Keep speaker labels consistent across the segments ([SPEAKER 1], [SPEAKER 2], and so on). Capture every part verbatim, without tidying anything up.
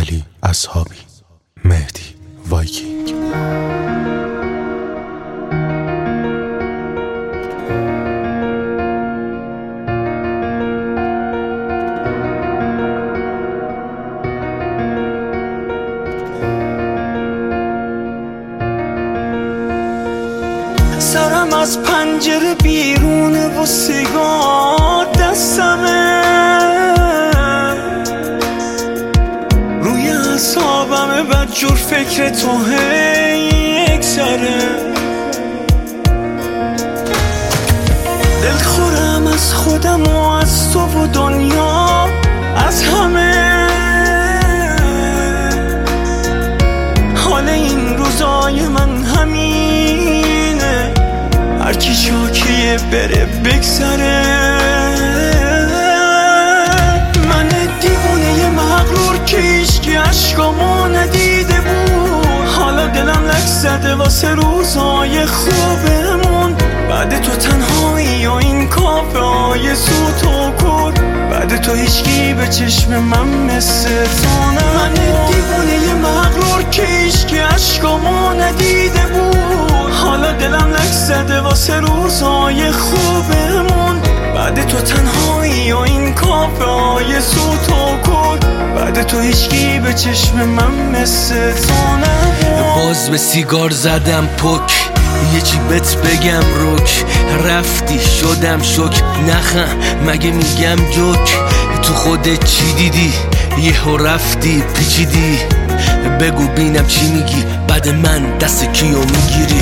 [SPEAKER 1] علی اصحابی، مهدی وایکینگ.
[SPEAKER 2] سرم از پنجره بیرونه و سیگار دستمه، روی اعصابمه بدجور فکر تو هی یک سره. دلخورم از خودم و از تو و دنیا، از همه. حال این روزای من همینه، هرکی شاکیه بره بگذره. من دیوونه ی مغرور که ایشکی عشقامو ندیده بود، حالا دلم لک زده واسه روزای خوبمون. بعد تو تنهایی و این کافه های سوت و کور، بعد تو هیچکی به چشم من مثل تو نه. من دیوونه ی مغرور که ایشکی عشقامو ندیده بود، حالا دلم لک زده واسه روزای خوبمون. بعد تو تنهایی و این کافه های سوت و کور، بعد تو هیچکی به چشم من مثل تو نبود.
[SPEAKER 3] باز به سیگار زدم پک، یه چی بهت بگم روک. رفتی شدم شک، نخم مگه میگم جوک. تو خودت چی دیدی؟ یهو رفتی پیچیدی. بگو بینم چی میگی، بعد من دست کیو میگیری؟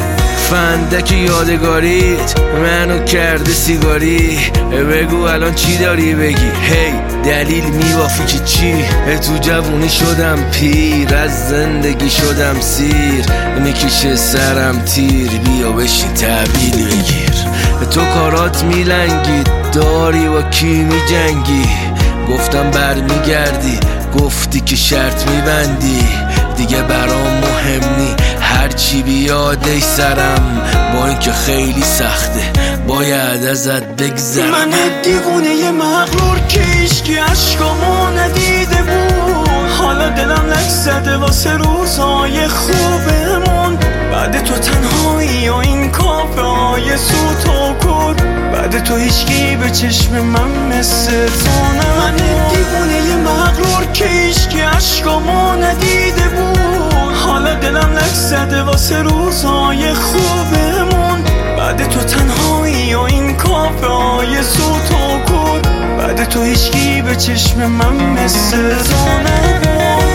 [SPEAKER 3] فندک یادگاریت منو کرده سیگاری. بگو الان چی داری بگی؟ هی دلیل میوافی که چی؟ تو جوونی شدم پیر، از زندگی شدم سیر. میکشه سرم تیر، بیا بشین تحویل بگیر. تو کارات میلنگی، داری با کی میجنگی؟ گفتم برمیگردی، گفتی که شرط میبندی. دیگه برام مهم نی، هرچی بیادش سرم. با اینکه خیلی سخته باید ازت بگذرم.
[SPEAKER 2] من دیوونه ی مغرور که ایشکی عشقامو ندیده بود، حالا دلم لک زده واسه روزای خوبمون. بعد تو تنهایی و این کافه های سوت و کور، بعد تو هیچکی به چشم من مثل تو نه. من دیوونه ی مغرور که ایشکی عشقامو ندیده بود، حالا دلم لک زده واسه روزای خوبمون. بعد تو تنهایی و این کافه های سوت و کور، بعد تو هیچکی به چشم من مثل تو نبود.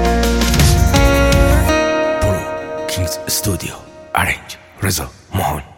[SPEAKER 3] استودیو ارنج رضا ماهان.